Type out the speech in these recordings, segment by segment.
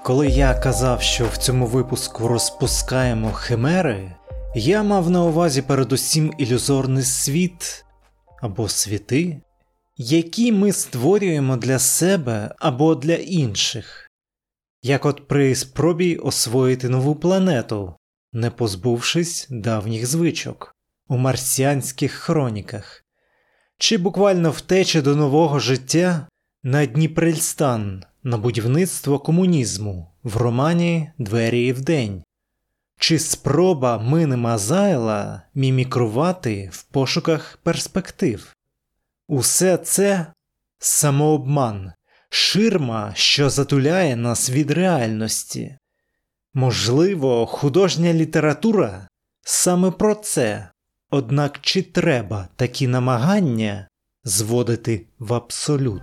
Коли я казав, що в цьому випуску розпускаємо химери, я мав на увазі передусім ілюзорний світ або світи, які ми створюємо для себе або для інших. Як от при спробі освоїти нову планету, не позбувшись давніх звичок, у марсіанських хроніках, чи буквально втеча до нового життя на Дніпрельстан на будівництво комунізму в романі «Двері вдень», чи спроба Мини Мазайла мімікрувати в пошуках перспектив. Усе це – самообман, ширма, що затуляє нас від реальності. Можливо, художня література саме про це, однак чи треба такі намагання зводити в абсолют?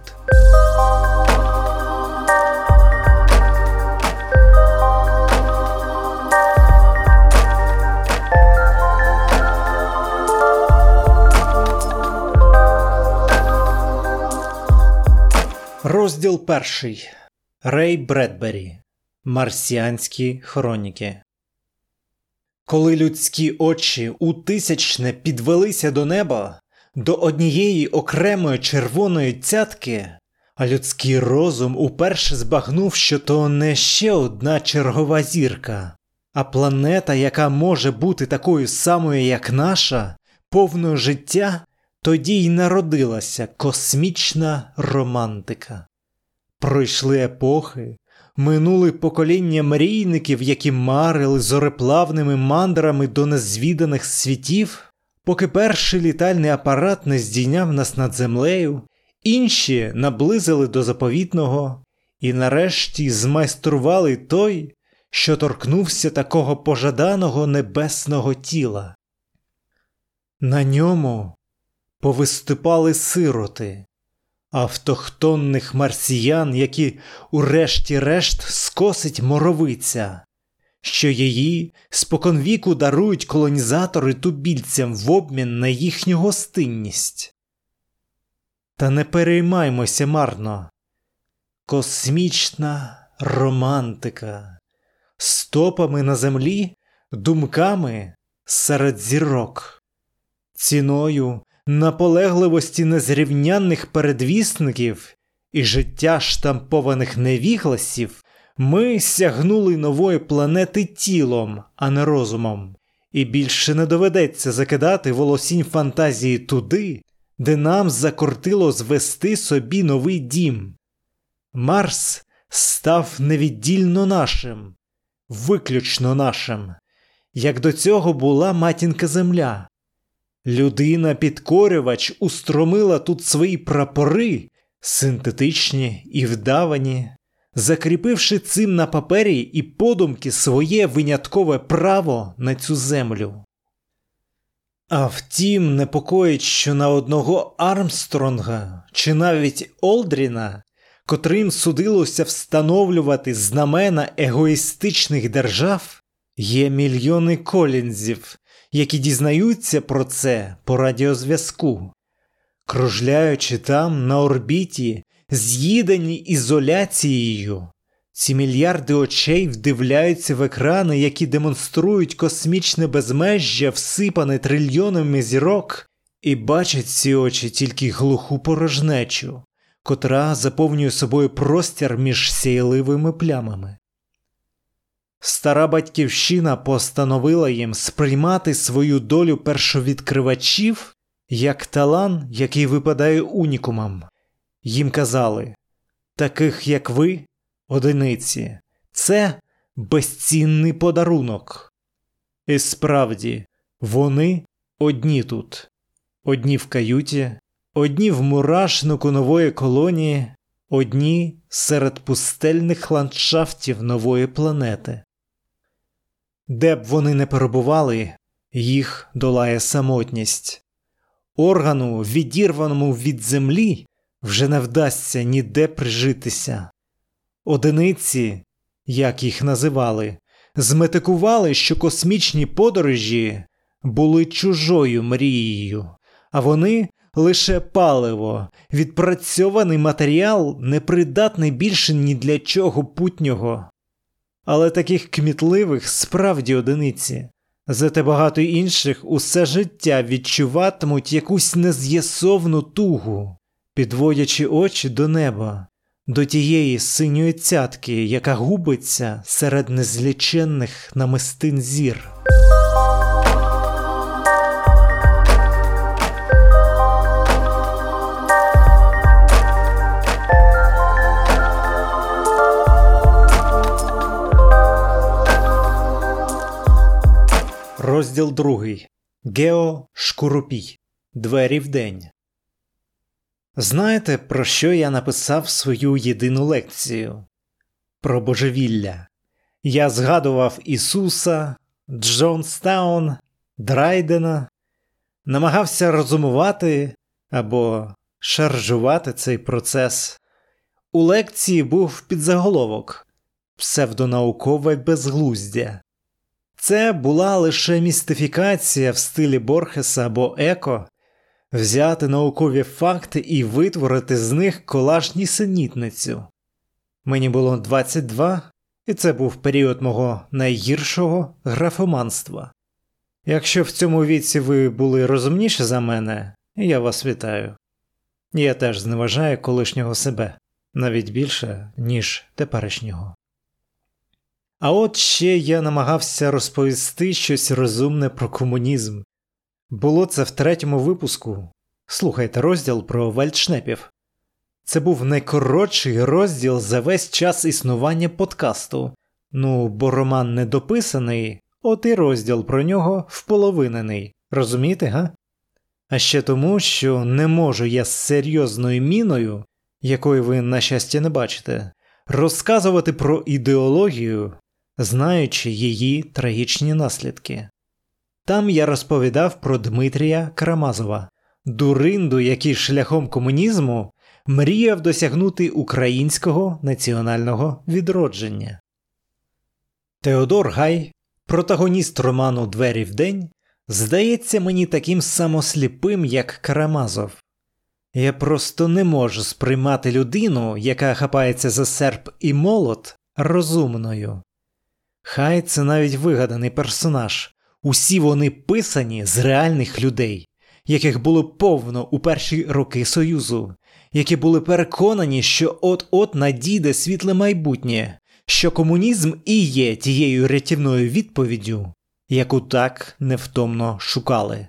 Розділ 1. Рей Бредбері. Марсіанські хроніки. Коли людські очі у тисячне підвелися до неба, до однієї окремої червоної цятки, а людський розум уперше збагнув, що то не ще одна чергова зірка, а планета, яка може бути такою самою, як наша, повною життя, тоді й народилася космічна романтика. Пройшли епохи, минули покоління мрійників, які марили зореплавними мандрами до незвіданих світів, поки перший літальний апарат не здійняв нас над землею, інші наблизили до заповітного і нарешті змайстрували той, що торкнувся такого пожаданого небесного тіла. На ньому повиступали сироти, автохтонних марсіян, які урешті-решт скосить моровиця, що її споконвіку дарують колонізатори тубільцям в обмін на їхню гостинність. Та не переймаймося марно. Космічна романтика. Стопами на землі, думками серед зірок. Ціною наполегливості незрівнянних передвісників і життя штампованих невігласів ми сягнули нової планети тілом, а не розумом, і більше не доведеться закидати волосінь фантазії туди, де нам закортило звести собі новий дім. Марс став невіддільно нашим, виключно нашим, як до цього була матінка Земля. Людина-підкорювач устромила тут свої прапори, синтетичні і вдавані, закріпивши цим на папері і подумки своє виняткове право на цю землю. А втім, непокоїть, що на одного Армстронга чи навіть Олдріна, котрим судилося встановлювати знамена егоїстичних держав, є мільйони Колінзів, які дізнаються про це по радіозв'язку. Кружляючи там на орбіті, з'їдені ізоляцією, ці мільярди очей вдивляються в екрани, які демонструють космічне безмежжя, всипане трильйонами зірок, і бачать ці очі тільки глуху порожнечу, котра заповнює собою простір між сяйливими плямами. Стара батьківщина постановила їм сприймати свою долю першовідкривачів як талант, який випадає унікумам. Їм казали: таких як ви, одиниці, це безцінний подарунок. І справді, вони одні тут. Одні в каюті, одні в мурашнику нової колонії, одні серед пустельних ландшафтів нової планети. Де б вони не перебували, їх долає самотність. Органу, відірваному від землі, вже не вдасться ніде прижитися. Одиниці, як їх називали, зметикували, що космічні подорожі були чужою мрією, а вони лише паливо, відпрацьований матеріал, непридатний більше ні для чого путнього. Але таких кмітливих справді одиниці. Зате багато інших усе життя відчуватимуть якусь нез'ясовну тугу, підводячи очі до неба, до тієї синьої цятки, яка губиться серед незліченних намистин зір. Розділ 2. Гео Шкурупій. Двері вдень. Знаєте, про що я написав свою єдину лекцію? Про божевілля. Я згадував Ісуса, Джонстаун, Драйдена, намагався розумувати або шаржувати цей процес. У лекції був підзаголовок «Псевдонаукове безглуздя». Це була лише містифікація в стилі Борхеса або Еко, взяти наукові факти і витворити з них колаж нісенітницю. Мені було 22, і це був період мого найгіршого графоманства. Якщо в цьому віці ви були розумніші за мене, я вас вітаю. Я теж зневажаю колишнього себе, навіть більше, ніж теперішнього. А от ще я намагався розповісти щось розумне про комунізм. Було це в 3-му випуску. Слухайте розділ про вальдшнепів. Це був найкоротший розділ за весь час існування подкасту. Ну, бо роман не дописаний, от і розділ про нього вполовинений. Розумієте, га? А ще тому, що не можу я з серйозною міною, якої ви, на щастя, не бачите, розказувати про ідеологію, знаючи її трагічні наслідки. Там я розповідав про Дмитрія Карамазова, дуринду, який шляхом комунізму мріяв досягнути українського національного відродження. Теодор Гай, протагоніст роману «Двері вдень», здається мені таким самосліпим, як Карамазов. Я просто не можу сприймати людину, яка хапається за серп і молот, розумною. Хай це навіть вигаданий персонаж. Усі вони писані з реальних людей, яких було повно у перші роки Союзу, які були переконані, що от-от надійде світле майбутнє, що комунізм і є тією рятівною відповіддю, яку так невтомно шукали.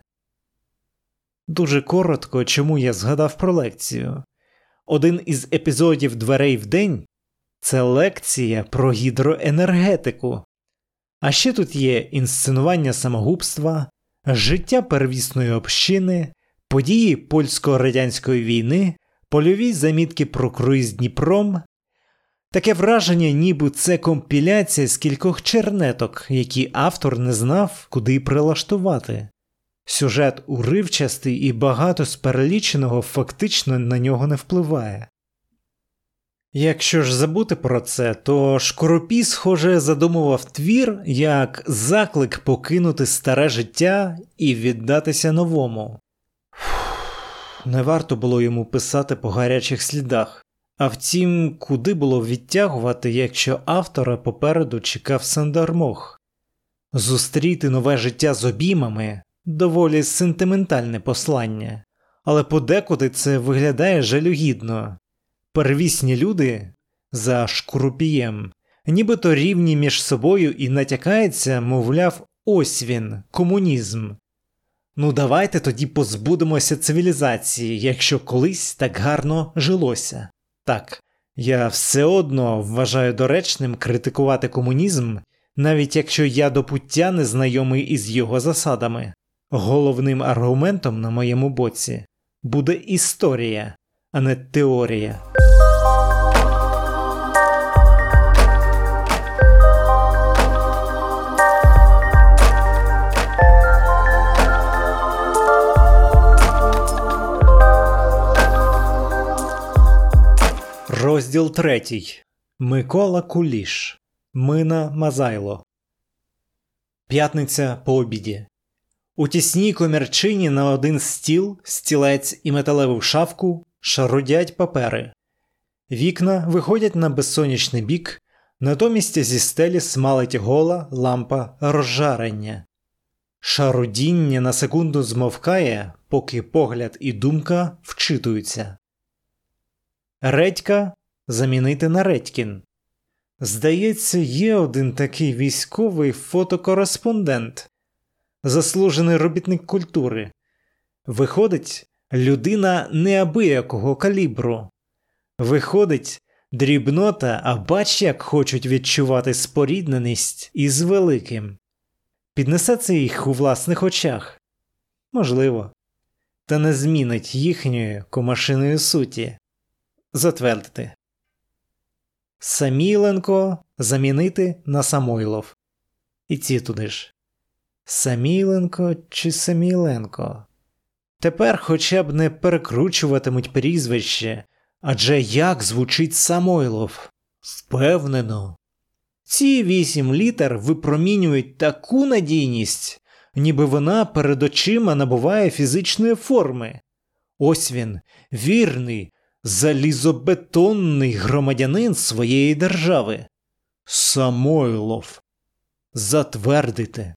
Дуже коротко, чому я згадав про лекцію. Один із епізодів «Дверей вдень» – це лекція про гідроенергетику. А ще тут є інсценування самогубства, життя первісної общини, події польсько-радянської війни, польові замітки про круїз Дніпром. Таке враження, ніби це компіляція з кількох чернеток, які автор не знав, куди прилаштувати. Сюжет уривчастий і багато з переліченого фактично на нього не впливає. Якщо ж забути про це, то Шкурупій, схоже, задумував твір як заклик покинути старе життя і віддатися новому. Не варто було йому писати по гарячих слідах. А втім, куди було відтягувати, якщо автора попереду чекав Сандармох? Зустріти нове життя з обіймами – доволі сентиментальне послання, але подекуди це виглядає жалюгідно. Первісні люди, за Шкурупієм, нібито рівні між собою і натякається, мовляв, ось він, комунізм. Ну давайте тоді позбудемося цивілізації, якщо колись так гарно жилося. Так, я все одно вважаю доречним критикувати комунізм, навіть якщо я до пуття не знайомий із його засадами. Головним аргументом на моєму боці буде історія, а не теорія. Розділ 3. Микола Куліш. Мина Мазайло. П'ятниця по обіді. У тісній комірчині на один стіл, стілець і металеву шафку шарудять папери. Вікна виходять на безсонячний бік, Натомість зі стелі смалить гола лампа розжарення. Шарудіння на секунду змовкає, поки погляд і думка вчитуються. Редька замінити на Редькін. Здається, є один такий військовий фотокореспондент, заслужений робітник культури. Виходить, людина неабиякого калібру. Виходить, дрібнота, а бач, як хочуть відчувати спорідненість із великим. Піднесе це їх у власних очах? Можливо. Та не змінить їхньої комашиної суті. Затвердити. Саміленко замінити на Самойлов. І ці туди ж. Саміленко чи Саміленко? Тепер хоча б не перекручуватимуть прізвище, адже як звучить Самойлов? Впевнено. Ці 8 літер випромінюють таку надійність, ніби вона перед очима набуває фізичної форми. Ось він, вірний, залізобетонний громадянин своєї держави. Самойлов. Затвердити.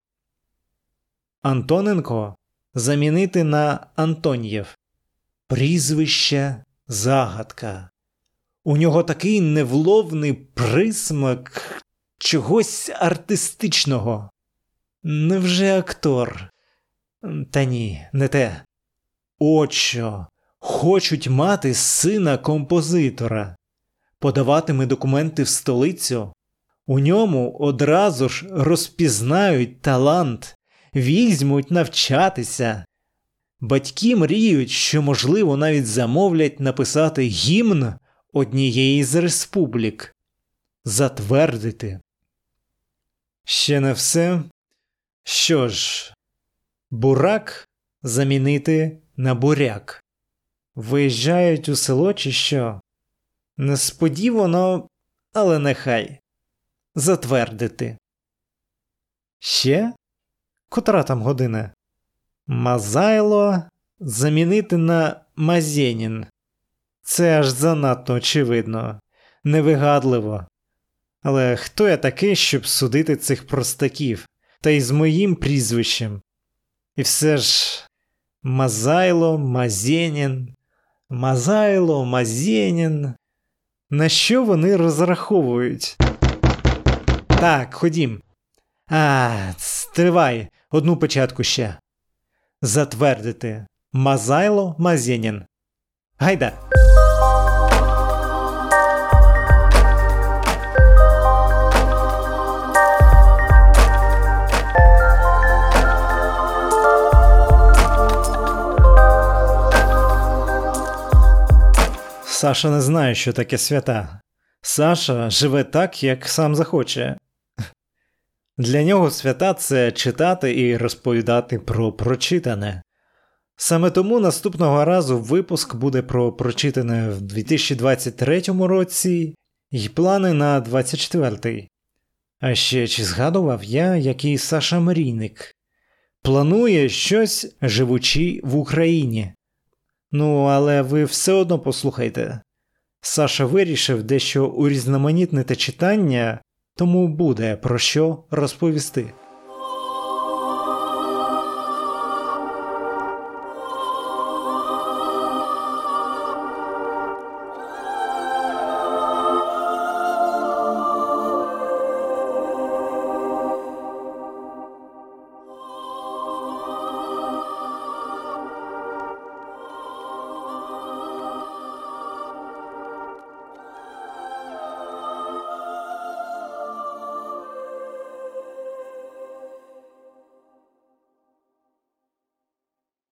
Антоненко замінити на Антоньєв. Прізвище загадка. У нього такий невловний присмак чогось артистичного. Невже актор? Та ні, не те. От що. Хочуть мати сина композитора. Подаватиме документи в столицю. У ньому одразу ж розпізнають талант, візьмуть навчатися. Батьки мріють, що, можливо, навіть замовлять написати гімн однієї з республік. Затвердити. Ще не все? Що ж, бурак замінити на буряк. Виїжджають у село чи що? Несподівано, але нехай. Затвердити. Ще? Котра там година? Мазайло замінити на Мазєнін. Це аж занадто очевидно. Невигадливо. Але хто я такий, щоб судити цих простаків? Та й з моїм прізвищем. І все ж... Мазайло, Мазєнін... Мазайло, Мазєнін... На що вони розраховують? Так, ходім. Стривай, одну печатку ще. Затвердити. Мазайло, Мазєнін. Гайда. Саша не знає, що таке свята. Саша живе так, як сам захоче. Для нього свята – це читати і розповідати про прочитане. Саме тому наступного разу випуск буде про прочитане в 2023 році і плани на 2024. А ще чи згадував я, який Саша мрійник? Планує щось, живучи в Україні. Ну, але ви все одно послухайте. Саша вирішив дещо урізноманітнити читання, тому буде про що розповісти.